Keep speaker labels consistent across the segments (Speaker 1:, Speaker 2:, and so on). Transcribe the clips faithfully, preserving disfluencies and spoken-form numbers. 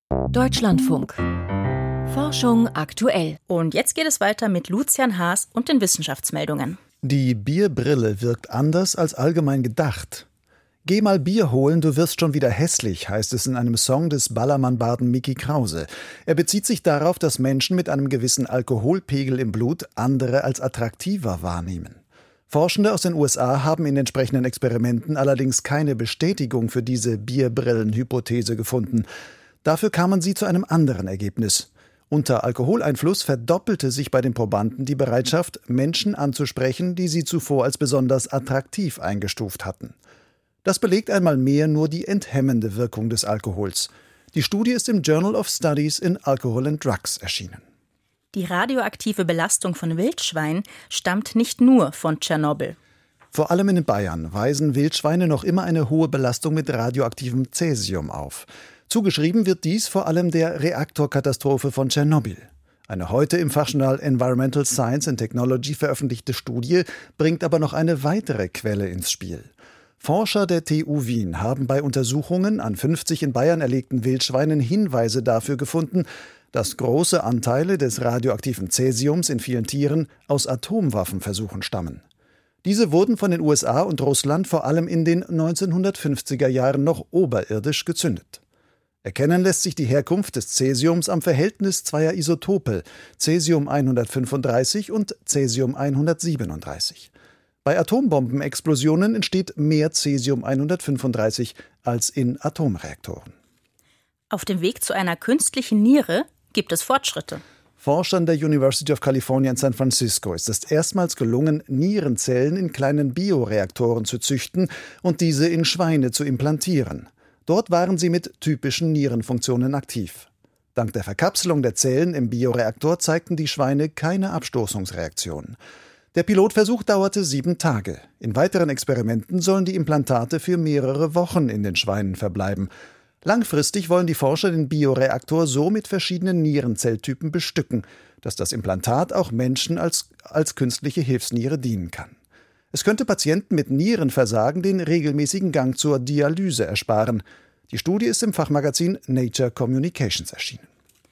Speaker 1: Deutschlandfunk. Forschung aktuell.
Speaker 2: Und jetzt geht es weiter mit Lucian Haas und den Wissenschaftsmeldungen.
Speaker 3: Die Bierbrille wirkt anders als allgemein gedacht. Geh mal Bier holen, du wirst schon wieder hässlich, heißt es in einem Song des Ballermann-Barden Micky Krause. Er bezieht sich darauf, dass Menschen mit einem gewissen Alkoholpegel im Blut andere als attraktiver wahrnehmen. Forschende aus den U S A haben in entsprechenden Experimenten allerdings keine Bestätigung für diese Bierbrillen-Hypothese gefunden. Dafür kamen sie zu einem anderen Ergebnis. Unter Alkoholeinfluss verdoppelte sich bei den Probanden die Bereitschaft, Menschen anzusprechen, die sie zuvor als besonders attraktiv eingestuft hatten. Das belegt einmal mehr nur die enthemmende Wirkung des Alkohols. Die Studie ist im Journal of Studies in Alcohol and Drugs erschienen.
Speaker 2: Die radioaktive Belastung von Wildschweinen stammt nicht nur von Tschernobyl.
Speaker 3: Vor allem in Bayern weisen Wildschweine noch immer eine hohe Belastung mit radioaktivem Cäsium auf. Zugeschrieben wird dies vor allem der Reaktorkatastrophe von Tschernobyl. Eine heute im Fachjournal Environmental Science and Technology veröffentlichte Studie bringt aber noch eine weitere Quelle ins Spiel. Forscher der T U Wien haben bei Untersuchungen an fünfzig in Bayern erlegten Wildschweinen Hinweise dafür gefunden, dass große Anteile des radioaktiven Cäsiums in vielen Tieren aus Atomwaffenversuchen stammen. Diese wurden von den U S A und Russland vor allem in den neunzehnhundertfünfziger Jahren noch oberirdisch gezündet. Erkennen lässt sich die Herkunft des Cäsiums am Verhältnis zweier Isotope, Cäsium hundertfünfunddreißig und Cäsium hundertsiebenunddreißig. Bei Atombombenexplosionen entsteht mehr Cäsium hundertfünfunddreißig als in Atomreaktoren.
Speaker 2: Auf dem Weg zu einer künstlichen Niere gibt es Fortschritte.
Speaker 3: Forschern der University of California in San Francisco ist es erstmals gelungen, Nierenzellen in kleinen Bioreaktoren zu züchten und diese in Schweine zu implantieren. Dort waren sie mit typischen Nierenfunktionen aktiv. Dank der Verkapselung der Zellen im Bioreaktor zeigten die Schweine keine Abstoßungsreaktion. Der Pilotversuch dauerte sieben Tage. In weiteren Experimenten sollen die Implantate für mehrere Wochen in den Schweinen verbleiben. Langfristig wollen die Forscher den Bioreaktor so mit verschiedenen Nierenzelltypen bestücken, dass das Implantat auch Menschen als, als künstliche Hilfsniere dienen kann. Es könnte Patienten mit Nierenversagen den regelmäßigen Gang zur Dialyse ersparen. Die Studie ist im Fachmagazin Nature Communications erschienen.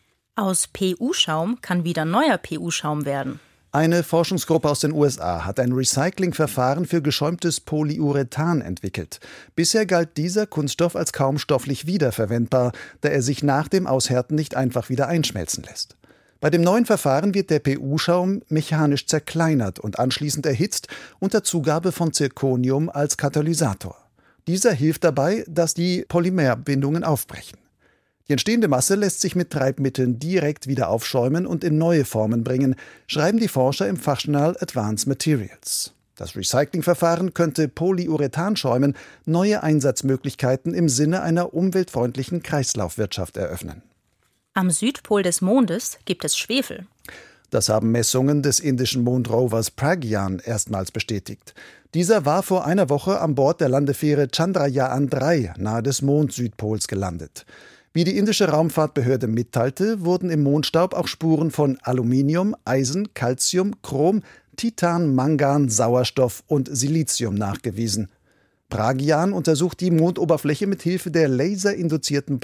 Speaker 2: Aus P U-Schaum kann wieder neuer P U-Schaum werden.
Speaker 3: Eine Forschungsgruppe aus den U S A hat ein Recyclingverfahren für geschäumtes Polyurethan entwickelt. Bisher galt dieser Kunststoff als kaum stofflich wiederverwendbar, da er sich nach dem Aushärten nicht einfach wieder einschmelzen lässt. Bei dem neuen Verfahren wird der P U-Schaum mechanisch zerkleinert und anschließend erhitzt unter Zugabe von Zirconium als Katalysator. Dieser hilft dabei, dass die Polymerbindungen aufbrechen. Die entstehende Masse lässt sich mit Treibmitteln direkt wieder aufschäumen und in neue Formen bringen, schreiben die Forscher im Fachjournal Advanced Materials. Das Recyclingverfahren könnte Polyurethanschäumen neue Einsatzmöglichkeiten im Sinne einer umweltfreundlichen Kreislaufwirtschaft eröffnen.
Speaker 2: Am Südpol des Mondes gibt es Schwefel.
Speaker 3: Das haben Messungen des indischen Mondrovers Pragyan erstmals bestätigt. Dieser war vor einer Woche an Bord der Landefähre Chandrayaan drei nahe des Mond-Südpols gelandet. Wie die indische Raumfahrtbehörde mitteilte, wurden im Mondstaub auch Spuren von Aluminium, Eisen, Calcium, Chrom, Titan, Mangan, Sauerstoff und Silizium nachgewiesen. Pragyan untersucht die Mondoberfläche mit Hilfe der laserinduzierten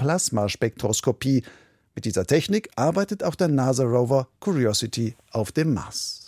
Speaker 3: Plasmaspektroskopie. Mit dieser Technik arbeitet auch der NASA-Rover Curiosity auf dem Mars.